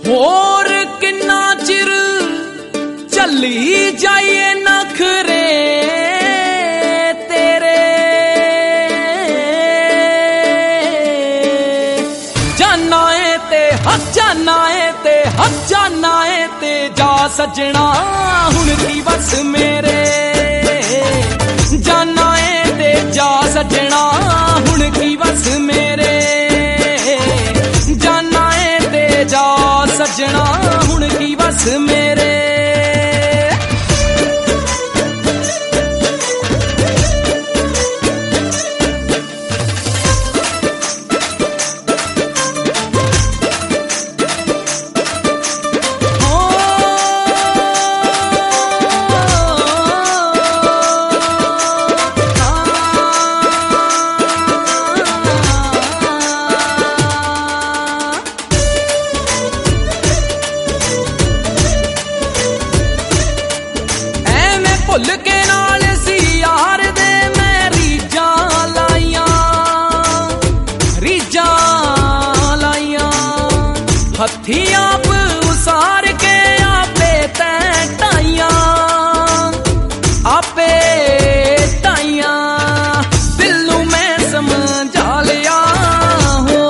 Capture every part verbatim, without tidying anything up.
होर किन्ना चिर चली जाइए नखरे तेरे, जाना है ते हथ जाना है ते हथ जाना है ते जा सजना हुण की बस मेरे, जाना है ते जा सजना हुण की बस मेरे, जाना है ते जा सजना हुण की बस मेरे। भुल के नाल सी यार दे मैं रीजा लाइया, रीजा लाइया हथी आप उसार के आपे तै टाइया, आपे टाइया दिल नू मैं समझा लिया हो,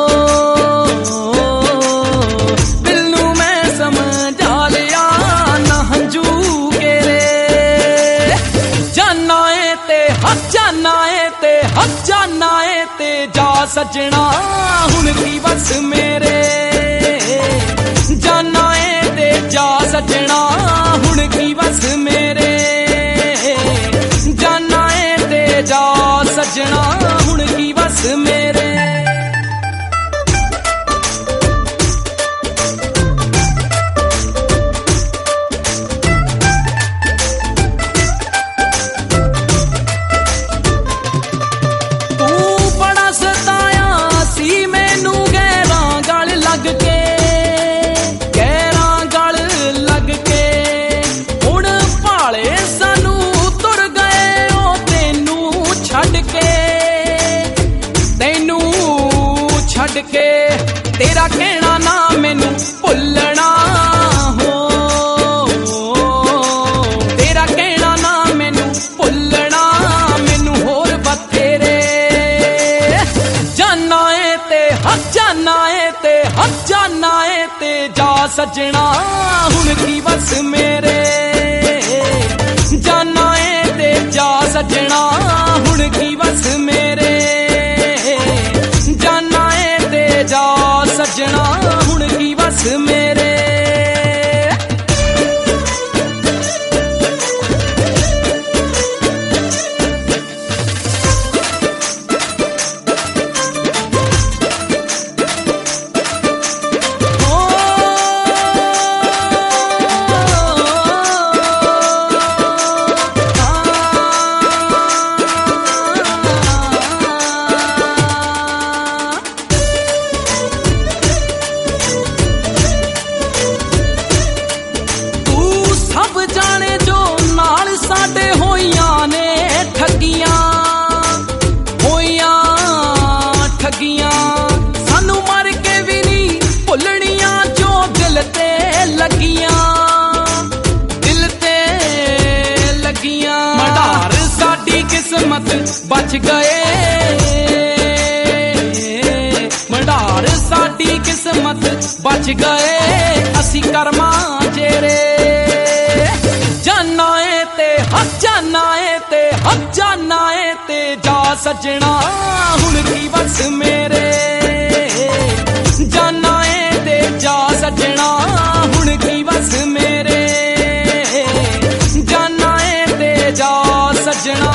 दिल नू मैं समझा लिया ना हंजू जाना है ते हथ जाना है ते जा सजना हुण की बस मेरे, जाना है ते जा सजना हुण की बस मेरे, जाना है ते जा सजना हुण की बस मेरे। के तेरा कहना ना मैनू भुलना हो, तेरा कहना ना मैनू भुलना मैनू होर बथेरे, जाना है ते हथ जाना है ते हथ जाना है ते जा सजना हुण की बस मेरे, जाना है ते जा सजना हुण की बस मेरे, जाना है ते जा सजना हुण की बस मेरे। किस्मत बच गए मंडार साडी किस्मत बच गए असी कर्मा जेरे, जाना है ते हथ जाना है ते हथ जाना है ते जा सजना हुण की बस मेरे, जाना है ते जा सजना हुण की बस मेरे, जाना है ते जा सजना